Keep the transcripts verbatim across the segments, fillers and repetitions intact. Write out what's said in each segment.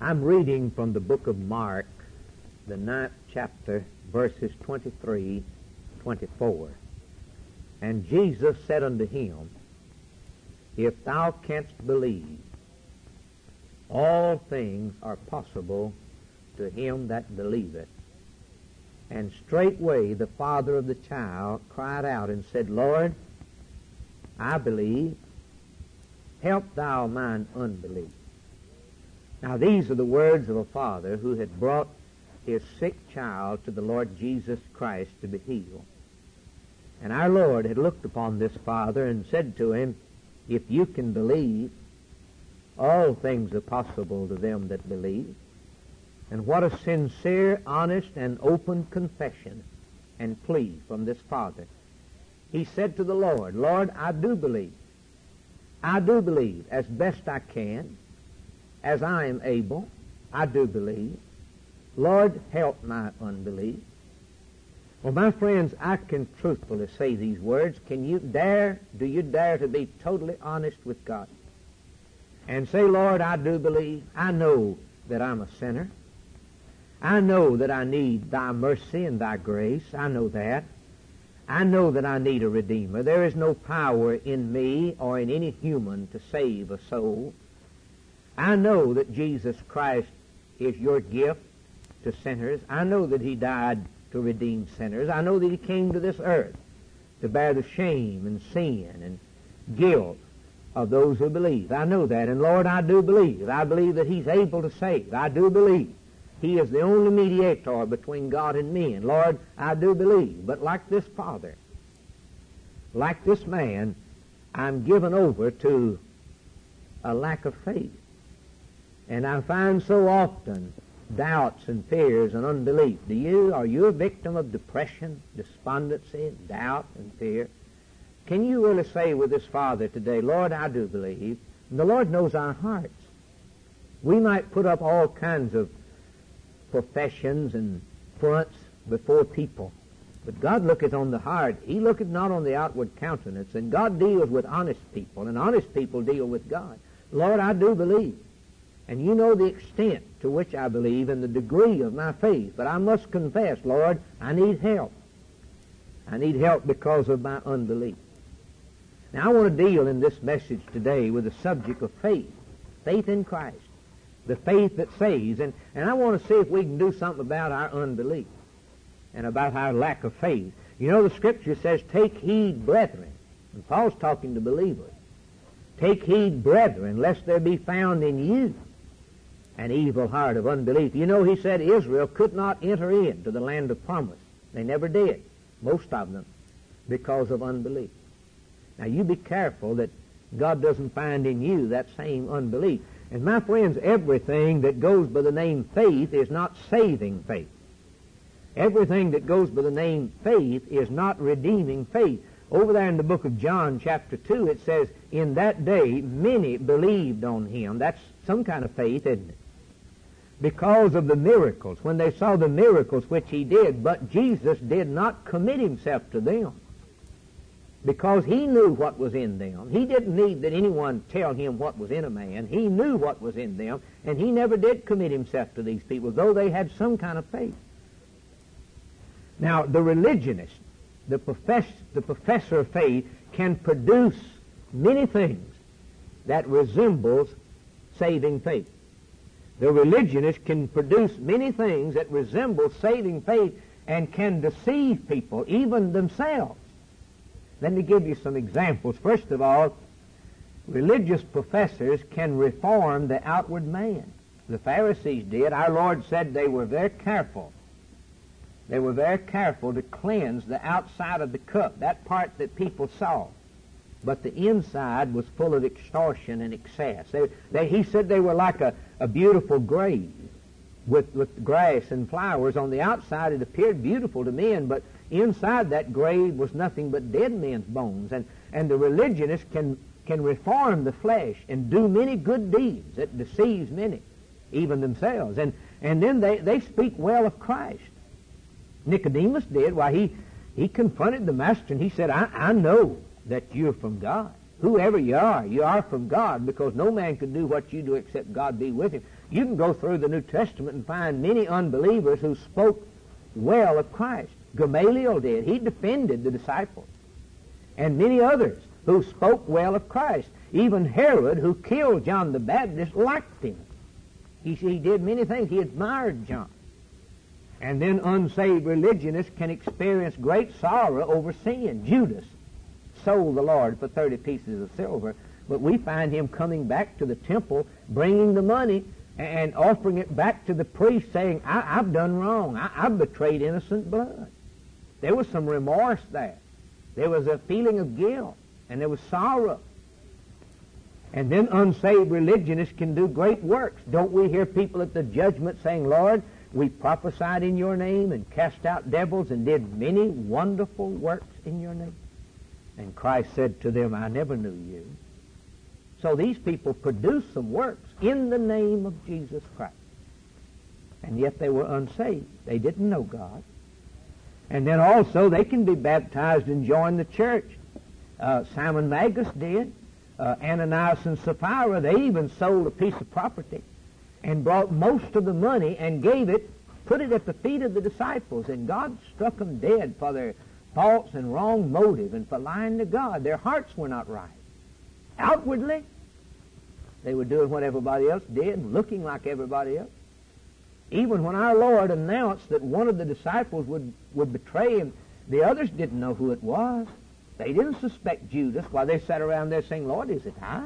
I'm reading from the book of Mark, the ninth chapter, verses twenty-three, twenty-four. And Jesus said unto him, If thou canst believe, all things are possible to him that believeth. And straightway the father of the child cried out and said, Lord, I believe, help thou mine unbelief. Now these are the words of a father who had brought his sick child to the Lord Jesus Christ to be healed. And our Lord had looked upon this father and said to him, If you can believe, all things are possible to them that believe. And what a sincere, honest, and open confession and plea from this father. He said to the Lord, Lord, I do believe. I do believe as best I can, as I am able. I do believe. Lord, help my unbelief. Well, my friends, I can truthfully say these words. Can you dare, do you dare to be totally honest with God? And say, Lord, I do believe. I know that I'm a sinner. I know that I need thy mercy and thy grace. I know that. I know that I need a Redeemer. There is no power in me or in any human to save a soul. I know that Jesus Christ is your gift to sinners. I know that he died to redeem sinners. I know that he came to this earth to bear the shame and sin and guilt of those who believe. I know that. And Lord, I do believe. I believe that he's able to save. I do believe. He is the only mediator between God and men. Lord, I do believe. But like this father, like this man, I'm given over to a lack of faith. And I find so often doubts and fears and unbelief. Do you? Are you a victim of depression, despondency, doubt, and fear? Can you really say with this father today, Lord, I do believe? And the Lord knows our hearts. We might put up all kinds of professions and fronts before people, but God looketh on the heart. He looketh not on the outward countenance, and God deals with honest people, and honest people deal with God. Lord, I do believe. And you know the extent to which I believe and the degree of my faith. But I must confess, Lord, I need help. I need help because of my unbelief. Now, I want to deal in this message today with the subject of faith. Faith in Christ. The faith that saves. And, and I want to see if we can do something about our unbelief and about our lack of faith. You know, the Scripture says, take heed, brethren. And Paul's talking to believers. Take heed, brethren, lest there be found in you an evil heart of unbelief. You know, he said Israel could not enter into the land of promise. They never did, most of them, because of unbelief. Now, you be careful that God doesn't find in you that same unbelief. And my friends, everything that goes by the name faith is not saving faith. Everything that goes by the name faith is not redeeming faith. Over there in the book of John, chapter two, it says, in that day many believed on him. That's some kind of faith, isn't it? Because of the miracles, when they saw the miracles which he did, but Jesus did not commit himself to them because he knew what was in them. He didn't need that anyone tell him what was in a man. He knew what was in them, and he never did commit himself to these people, though they had some kind of faith. Now, the religionist, the, profess, the professor of faith, can produce many things that resembles saving faith. The religionist can produce many things that resemble saving faith and can deceive people, even themselves. Let me give you some examples. First of all, religious professors can reform the outward man. The Pharisees did. Our Lord said they were very careful. They were very careful to cleanse the outside of the cup, that part that people saw. But the inside was full of extortion and excess. They, they, he said they were like a, a beautiful grave with, with grass and flowers. On the outside it appeared beautiful to men, but inside that grave was nothing but dead men's bones. And, and the religionist can, can reform the flesh and do many good deeds that deceives many, even themselves. And, and then they, they speak well of Christ. Nicodemus did. Why, he, he confronted the master and he said, I, I know that you're from God. Whoever you are, you are from God, because no man can do what you do except God be with him. You can go through the New Testament and find many unbelievers who spoke well of Christ. Gamaliel did. He defended the disciples. And many others who spoke well of Christ. Even Herod, who killed John the Baptist, liked him. He, he did many things. He admired John. And then unsaved religionists can experience great sorrow over sin. Judas sold the Lord for thirty pieces of silver, but we find him coming back to the temple, bringing the money and offering it back to the priest, saying, I, I've done wrong. I, I've betrayed innocent blood. There was some remorse there. There was a feeling of guilt, and there was sorrow. And then unsaved religionists can do great works. Don't we hear people at the judgment saying, Lord, we prophesied in your name and cast out devils and did many wonderful works in your name? And Christ said to them, I never knew you. So these people produced some works in the name of Jesus Christ. And yet they were unsaved. They didn't know God. And then also they can be baptized and join the church. Uh, Simon Magus did. Uh, Ananias and Sapphira, they even sold a piece of property and brought most of the money and gave it, put it at the feet of the disciples, and God struck them dead for their false and wrong motive and for lying to God. Their hearts were not right. Outwardly, they were doing what everybody else did, looking like everybody else. Even when our Lord announced that one of the disciples would, would betray him, the others didn't know who it was. They didn't suspect Judas while they sat around there saying, Lord, is it I?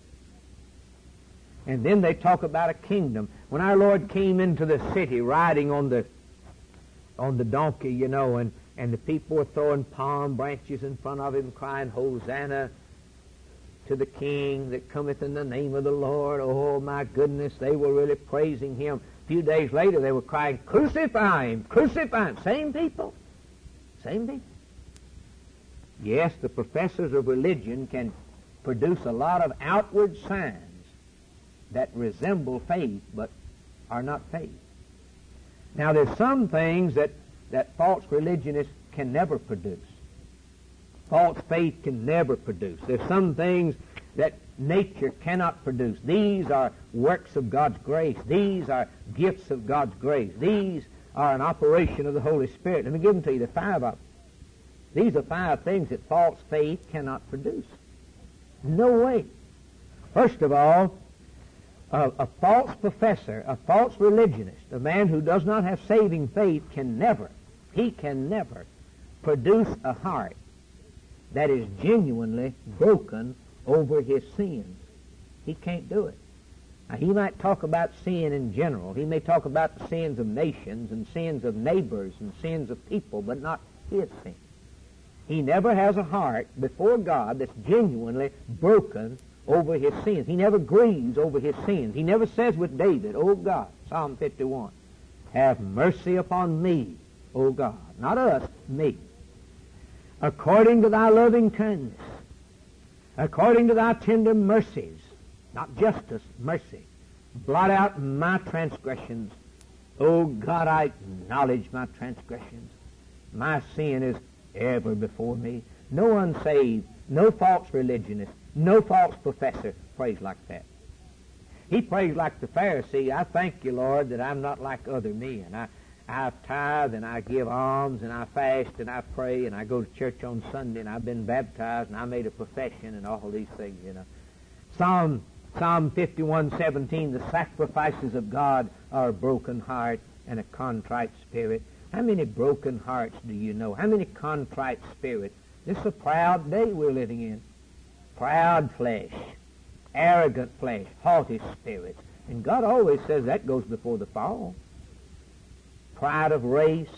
And then they talk about a kingdom. When our Lord came into the city riding on the on the donkey, you know, and, and the people were throwing palm branches in front of him, crying, Hosanna to the King that cometh in the name of the Lord. Oh, my goodness, they were really praising him. A few days later, they were crying, crucify him, crucify him. Same people. Same people. Yes, the professors of religion can produce a lot of outward signs that resemble faith, but are not faith. Now, there's some things that, that false religionists can never produce. False faith can never produce. There's some things that nature cannot produce. These are works of God's grace. These are gifts of God's grace. These are an operation of the Holy Spirit. Let me give them to you, the five of them. These are five things that false faith cannot produce. No way. First of all, a, a false professor, a false religionist, a man who does not have saving faith can never, he can never produce a heart that is genuinely broken over his sins. He can't do it. Now, he might talk about sin in general. He may talk about the sins of nations and sins of neighbors and sins of people, but not his sin. He never has a heart before God that's genuinely broken over his sins. He never grieves over his sins. He never says with David, O God, Psalm fifty-one, have mercy upon me, O God. Not us, me. According to thy loving kindness, according to thy tender mercies, not justice, mercy, blot out my transgressions. O God, I acknowledge my transgressions. My sin is ever before me. No unsaved, no false religionist, no false professor prays like that. He prays like the Pharisee. I thank you, Lord, that I'm not like other men. I, I tithe and I give alms and I fast and I pray and I go to church on Sunday and I've been baptized and I made a profession and all these things, you know. Psalm Psalm fifty-one seventeen, the sacrifices of God are a broken heart and a contrite spirit. How many broken hearts do you know? How many contrite spirits? This is a proud day we're living in. Proud flesh, arrogant flesh, haughty spirits. And God always says that goes before the fall. Pride of race,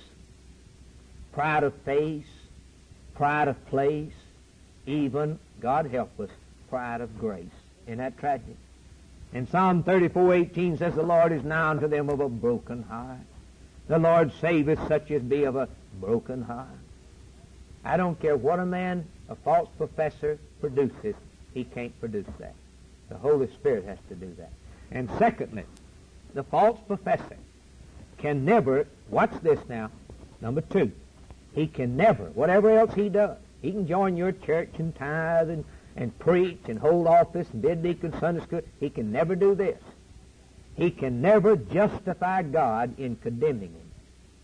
pride of face, pride of place, even, God help us, pride of grace. Isn't that tragic? And Psalm thirty-four eighteen says, the Lord is nigh unto them of a broken heart. The Lord saveth such as be of a broken heart. I don't care what a man, a false professor, produces. He can't produce that. The Holy Spirit has to do that. And secondly, the false professor can never, watch this now, number two, he can never, whatever else he does, he can join your church and tithe and, and preach and hold office and be a deacon, Sunday school. He can never do this. He can never justify God in condemning him.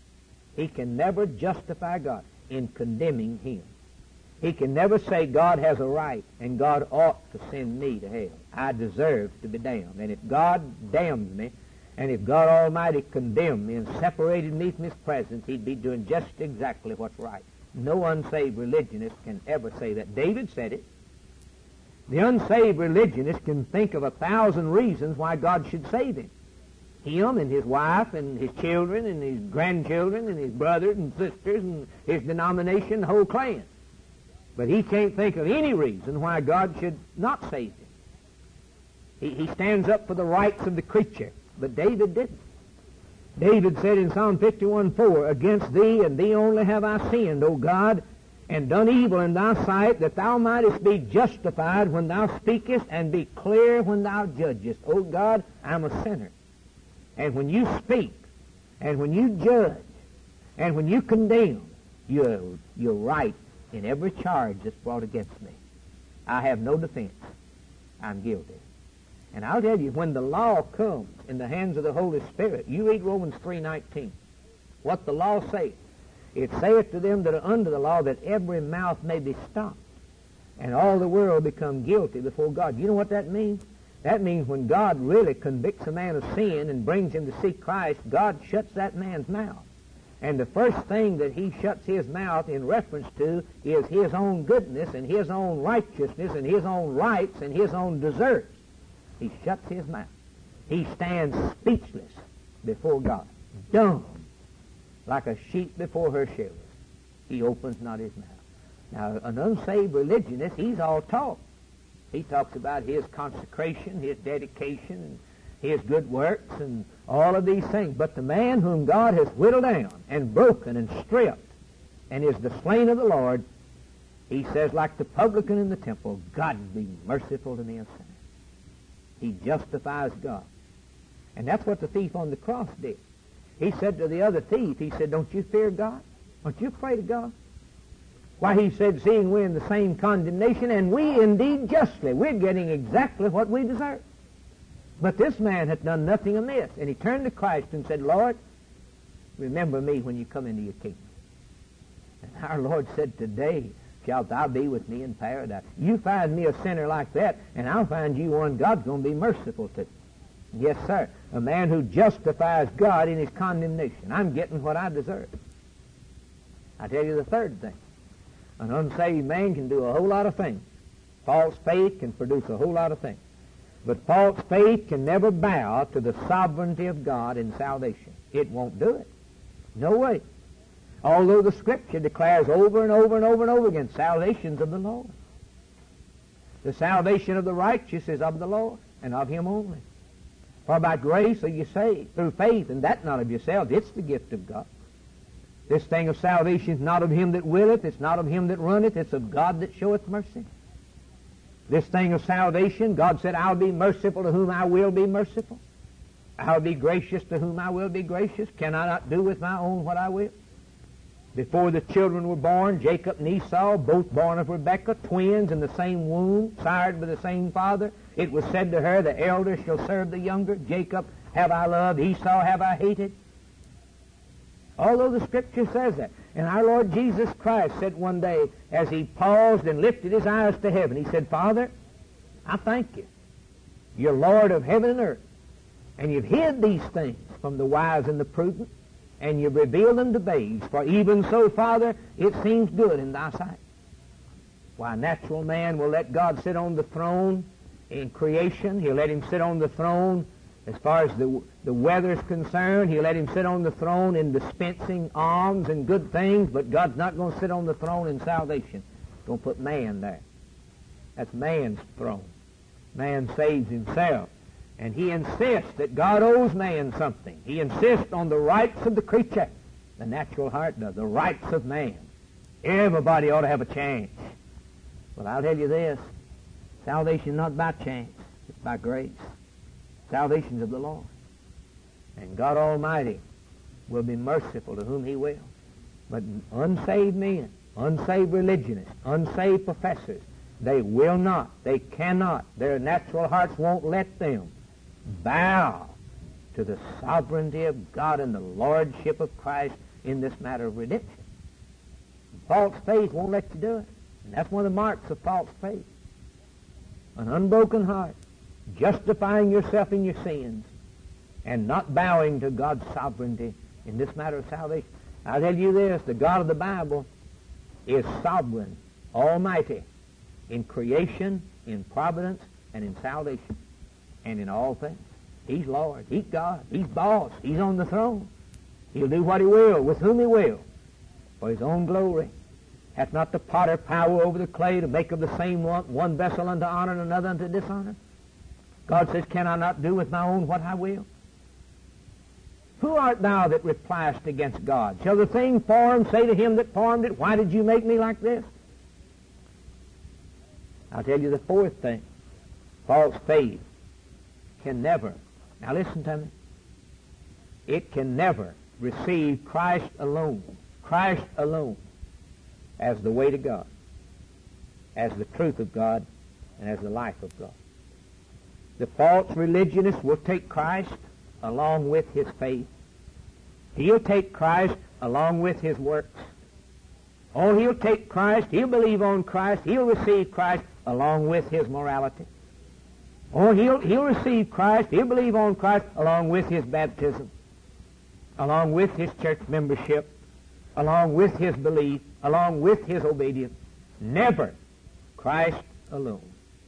He can never justify God in condemning him. He can never say God has a right and God ought to send me to hell. I deserve to be damned. And if God damned me, and if God Almighty condemned me and separated me from His presence, He'd be doing just exactly what's right. No unsaved religionist can ever say that. David said it. The unsaved religionist can think of a thousand reasons why God should save him. Him and his wife and his children and his grandchildren and his brothers and sisters and his denomination, the whole clan. But he can't think of any reason why God should not save him. He, he stands up for the rights of the creature, but David didn't. David said in Psalm fifty-one four, "Against thee and thee only have I sinned, O God, and done evil in thy sight, that thou mightest be justified when thou speakest, and be clear when thou judgest." O God, I'm a sinner. And when you speak, and when you judge, and when you condemn, you're, you're right in every charge that's brought against me. I have no defense. I'm guilty. And I'll tell you, when the law comes in the hands of the Holy Spirit, you read Romans three nineteen, what the law saith. It saith to them that are under the law that every mouth may be stopped, and all the world become guilty before God. You know what that means? That means when God really convicts a man of sin and brings him to see Christ, God shuts that man's mouth. And the first thing that he shuts his mouth in reference to is his own goodness and his own righteousness and his own rights and his own deserts. He shuts his mouth. He stands speechless before God, dumb, like a sheep before her shearers. He opens not his mouth. Now, an unsaved religionist, he's all talk. He talks about his consecration, his dedication, and his good works, and all of these things. But the man whom God has whittled down and broken and stripped and is the slain of the Lord, he says, like the publican in the temple, God be merciful to me, a sinner. He justifies God. And that's what the thief on the cross did. He said to the other thief, he said, "Don't you fear God? Aren't you afraid of God?" Why, he said, "Seeing we're in the same condemnation, and we indeed justly, we're getting exactly what we deserve. But this man hath done nothing amiss." And he turned to Christ and said, "Lord, remember me when you come into your kingdom." And our Lord said, "Today shalt thou be with me in paradise." You find me a sinner like that, and I'll find you one God's going to be merciful to. Yes, sir. A man who justifies God in his condemnation. I'm getting what I deserve. I tell you the third thing. An unsaved man can do a whole lot of things. False faith can produce a whole lot of things. But false faith can never bow to the sovereignty of God in salvation. It won't do it. No way. Although the Scripture declares over and over and over and over again, salvation's of the Lord. The salvation of the righteous is of the Lord, and of Him only. For by grace are you saved, through faith, and that not of yourselves. It's the gift of God. This thing of salvation is not of him that willeth, it's not of him that runneth, it's of God that showeth mercy. This thing of salvation, God said, "I'll be merciful to whom I will be merciful. I'll be gracious to whom I will be gracious. Can I not do with my own what I will?" Before the children were born, Jacob and Esau, both born of Rebekah, twins in the same womb, sired by the same father, it was said to her, "The elder shall serve the younger. Jacob have I loved, Esau have I hated." Although the Scripture says that. And our Lord Jesus Christ said one day, as He paused and lifted His eyes to heaven, He said, "Father, I thank You. You're Lord of heaven and earth. And You've hid these things from the wise and the prudent, and You've revealed them to babes. For even so, Father, it seems good in Thy sight." Why, a natural man will let God sit on the throne in creation. He'll let Him sit on the throne as far as the, the weather's concerned. He'll let Him sit on the throne in dispensing alms and good things, but God's not going to sit on the throne in salvation. He's going to put man there. That's man's throne. Man saves himself. And He insists that God owes man something. He insists on the rights of the creature. The natural heart does. The rights of man. Everybody ought to have a chance. Well, I'll tell you this. Salvation is not by chance. It's by grace. Salvation's of the Lord. And God Almighty will be merciful to whom He will. But unsaved men, unsaved religionists, unsaved professors, They will not. They cannot. Their natural hearts won't let them bow to the sovereignty of God and the lordship of Christ in this matter of redemption. False faith won't let you do it. And that's one of the marks of false faith. An unbroken heart, justifying yourself in your sins, and not bowing to God's sovereignty in this matter of salvation. I'll tell you this, the God of the Bible is sovereign, almighty, in creation, in providence, and in salvation, and in all things. He's Lord. He's God. He's boss. He's on the throne. He'll do what he will, with whom he will, for his own glory. Hath not the potter power over the clay to make of the same one, one vessel unto honor and another unto dishonor? God says, can I not do with my own what I will? Who art thou that repliest against God? Shall the thing formed say to him that formed it, why did you make me like this? I'll tell you the fourth thing. False faith can never, now listen to me, it can never receive Christ alone, Christ alone, as the way to God, as the truth of God, and as the life of God. The false religionist will take Christ along with his faith. He'll take Christ along with his works. Oh, he'll take Christ, he'll believe on Christ, he'll receive Christ along with his morality. Oh, he'll, he'll receive Christ, he'll believe on Christ along with his baptism, along with his church membership, along with his belief, along with his obedience. Never Christ alone.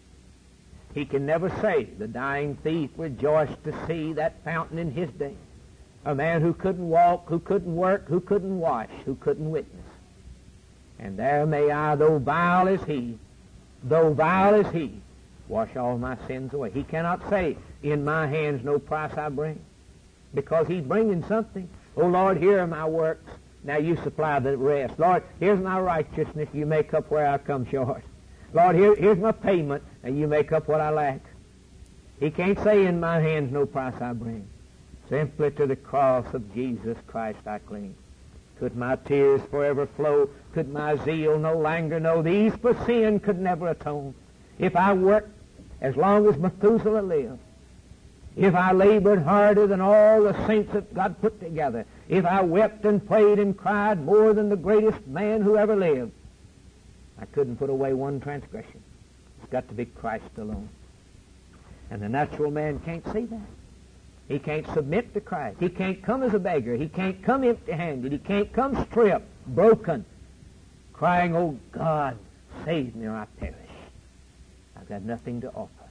He can never say, the dying thief rejoiced to see that fountain in his day. A man who couldn't walk, who couldn't work, who couldn't wash, who couldn't witness. And there may I, though vile as he, though vile as he, wash all my sins away. He cannot say, in my hands no price I bring, because he's bringing something. Oh, Lord, here are my works. Now you supply the rest. Lord, here's my righteousness. You make up where I come short. Lord, here, here's my payment, and you make up what I lack. He can't say, in my hands no price I bring. Simply to the cross of Jesus Christ I cling. Could my tears forever flow? Could my zeal no longer know? These for sin could never atone. If I worked as long as Methuselah lived, if I labored harder than all the saints that God put together, if I wept and prayed and cried more than the greatest man who ever lived, I couldn't put away one transgression. It's got to be Christ alone. And the natural man can't see that. He can't submit to Christ. He can't come as a beggar. He can't come empty-handed. He can't come stripped, broken, crying, oh God, save me or I perish. I've got nothing to offer.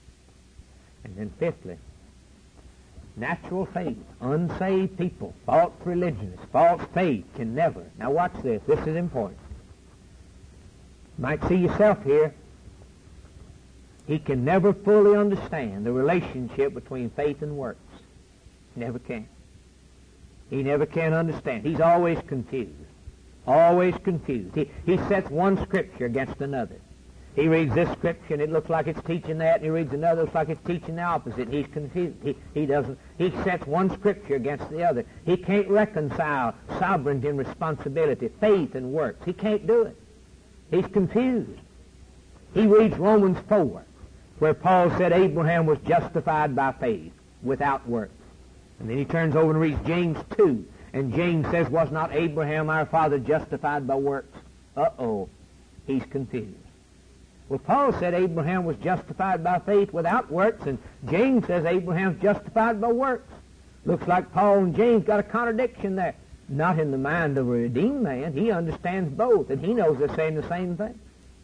And then fifthly, natural faith, unsaved people, false religionists, false faith can never. Now watch this. This is important. You might see yourself here. He can never fully understand the relationship between faith and works. Never can. He never can understand. He's always confused. Always confused. He, he sets one scripture against another. He reads this scripture and it looks like it's teaching that, and he reads another, looks like it's teaching the opposite. He's confused. He, he doesn't, he sets one scripture against the other. He can't reconcile sovereignty and responsibility, faith and works. He can't do it. He's confused. He reads Romans four, where Paul said Abraham was justified by faith without works. And then he turns over and reads James two, and James says, was not Abraham our father justified by works? Uh-oh, he's confused. Well, Paul said Abraham was justified by faith without works, and James says Abraham's justified by works. Looks like Paul and James got a contradiction there. Not in the mind of a redeemed man. He understands both, and he knows they're saying the same thing.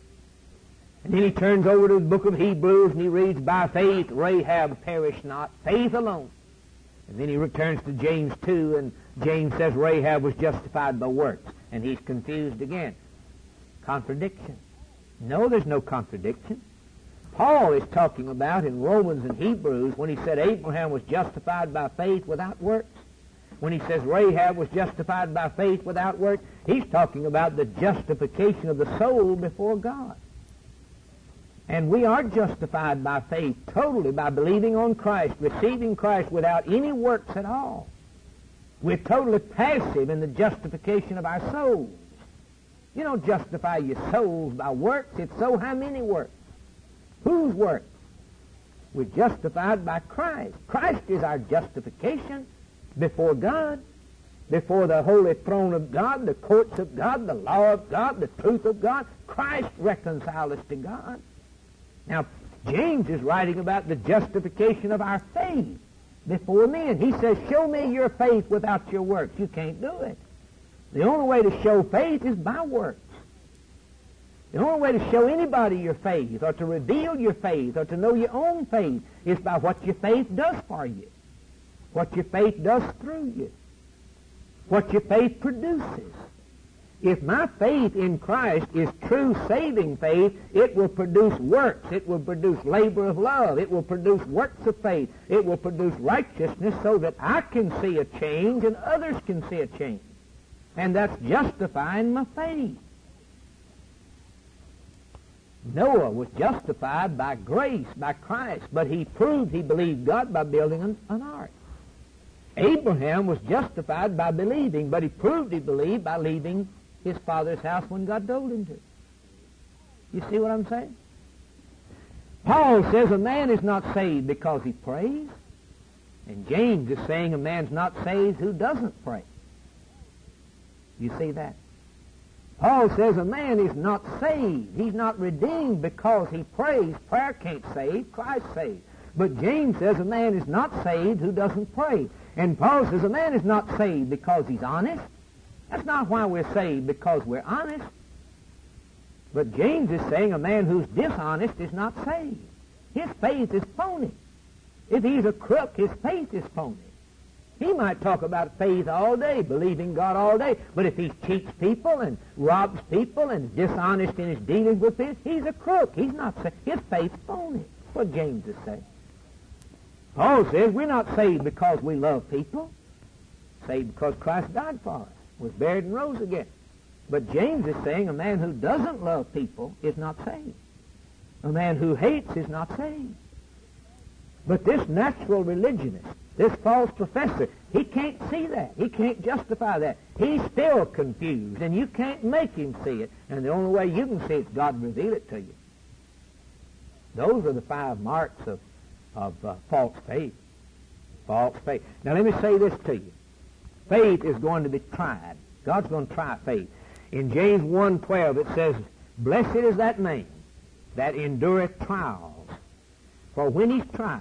And then he turns over to the book of Hebrews, and he reads, by faith Rahab perished not, faith alone. And then he returns to James two, and James says Rahab was justified by works, and he's confused again. Contradiction. No, there's no contradiction. Paul is talking about in Romans and Hebrews when he said Abraham was justified by faith without works. When he says Rahab was justified by faith without works, he's talking about the justification of the soul before God. And we are justified by faith totally by believing on Christ, receiving Christ without any works at all. We're totally passive in the justification of our souls. You don't justify your souls by works. If so, how many works? Whose works? We're justified by Christ. Christ is our justification before God, before the holy throne of God, the courts of God, the law of God, the truth of God. Christ reconciled us to God. Now, James is writing about the justification of our faith before men. He says, show me your faith without your works. You can't do it. The only way to show faith is by works. The only way to show anybody your faith or to reveal your faith or to know your own faith is by what your faith does for you, what your faith does through you, what your faith produces. If my faith in Christ is true saving faith, it will produce works. It will produce labor of love. It will produce works of faith. It will produce righteousness so that I can see a change and others can see a change. And that's justifying my faith. Noah was justified by grace, by Christ, but he proved he believed God by building an, an ark. Abraham was justified by believing, but he proved he believed by leaving his father's house when God told him to. You see what I'm saying? Paul says a man is not saved because he prays, and James is saying a man's not saved who doesn't pray. You see that? Paul says a man is not saved. He's not redeemed because he prays. Prayer can't save. Christ saves. But James says a man is not saved who doesn't pray. And Paul says a man is not saved because he's honest. That's not why we're saved, because we're honest. But James is saying a man who's dishonest is not saved. His faith is phony. If he's a crook, his faith is phony. He might talk about faith all day, believing God all day, but if he cheats people and robs people and is dishonest in his dealings with it, he's a crook. He's not saved. His faith's phony. That's what James is saying. Paul says we're not saved because we love people. Saved because Christ died for us, was buried and rose again. But James is saying a man who doesn't love people is not saved. A man who hates is not saved. But this natural religionist, this false professor, he can't see that. He can't justify that. He's still confused, and you can't make him see it. And the only way you can see it is God reveal it to you. Those are the five marks of, of uh, false faith. False faith. Now let me say this to you. Faith is going to be tried. God's going to try faith. In James one twelve it says, blessed is that man that endureth trials, for when he's tried,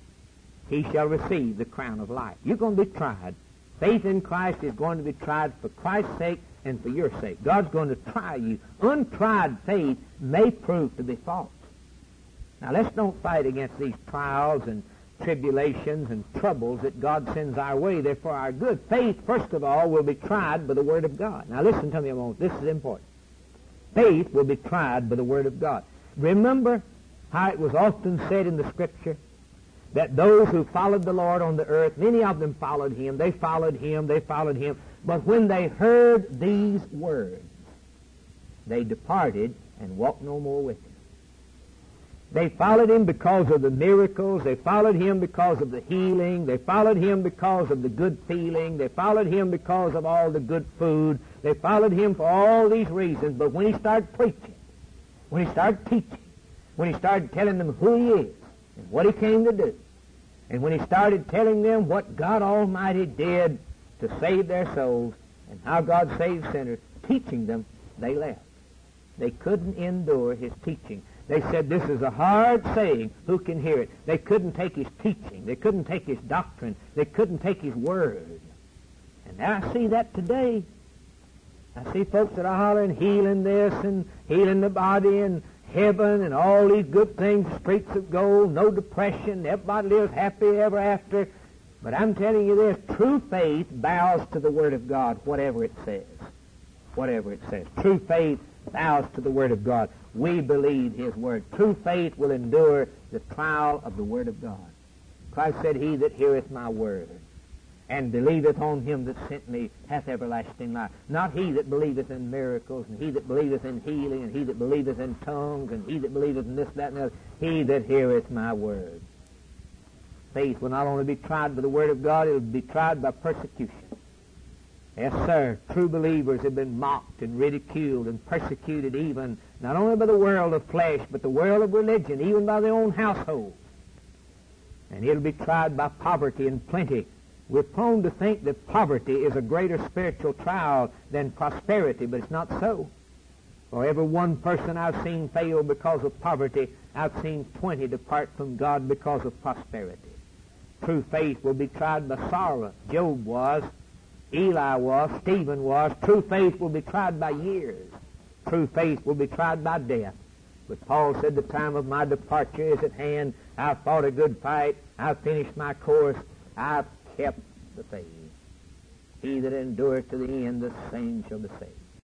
he shall receive the crown of life. You're going to be tried. Faith in Christ is going to be tried for Christ's sake and for your sake. God's going to try you. Untried faith may prove to be false. Now, let's don't fight against these trials and tribulations and troubles that God sends our way. They're for our good. Faith, first of all, will be tried by the Word of God. Now, listen to me a moment. This is important. Faith will be tried by the Word of God. Remember how it was often said in the Scripture that those who followed the Lord on the earth, many of them followed Him, they followed Him, they followed Him, but when they heard these words, they departed and walked no more with Him. They followed Him because of the miracles, they followed Him because of the healing, they followed Him because of the good feeling, they followed Him because of all the good food, they followed Him for all these reasons, but when He started preaching, when He started teaching, when He started telling them who He is and what He came to do, and when He started telling them what God Almighty did to save their souls and how God saved sinners, teaching them, they left. They couldn't endure His teaching. They said, this is a hard saying. Who can hear it? They couldn't take His teaching. They couldn't take His doctrine. They couldn't take His word. And I see that today. I see folks that are hollering, healing this and healing the body and heaven and all these good things, streets of gold, no depression, everybody lives happy ever after. But I'm telling you this, true faith bows to the Word of God, whatever it says. Whatever it says. True faith bows to the Word of God. We believe His Word. True faith will endure the trial of the Word of God. Christ said, he that heareth my word and believeth on Him that sent me hath everlasting life. Not he that believeth in miracles, and he that believeth in healing, and he that believeth in tongues, and he that believeth in this, that, and the other. He that heareth my word. Faith will not only be tried by the Word of God, it will be tried by persecution. Yes, sir. True believers have been mocked and ridiculed and persecuted even, not only by the world of flesh, but the world of religion, even by their own household. And it'll be tried by poverty and plenty. We're prone to think that poverty is a greater spiritual trial than prosperity, but it's not so. For every one person I've seen fail because of poverty, I've seen twenty depart from God because of prosperity. True faith will be tried by sorrow. Job was, Eli was, Stephen was. True faith will be tried by years. True faith will be tried by death. But Paul said, the time of my departure is at hand. I've fought a good fight. I've finished my course. I've kept the faith. He that endureth to the end, the same shall be saved.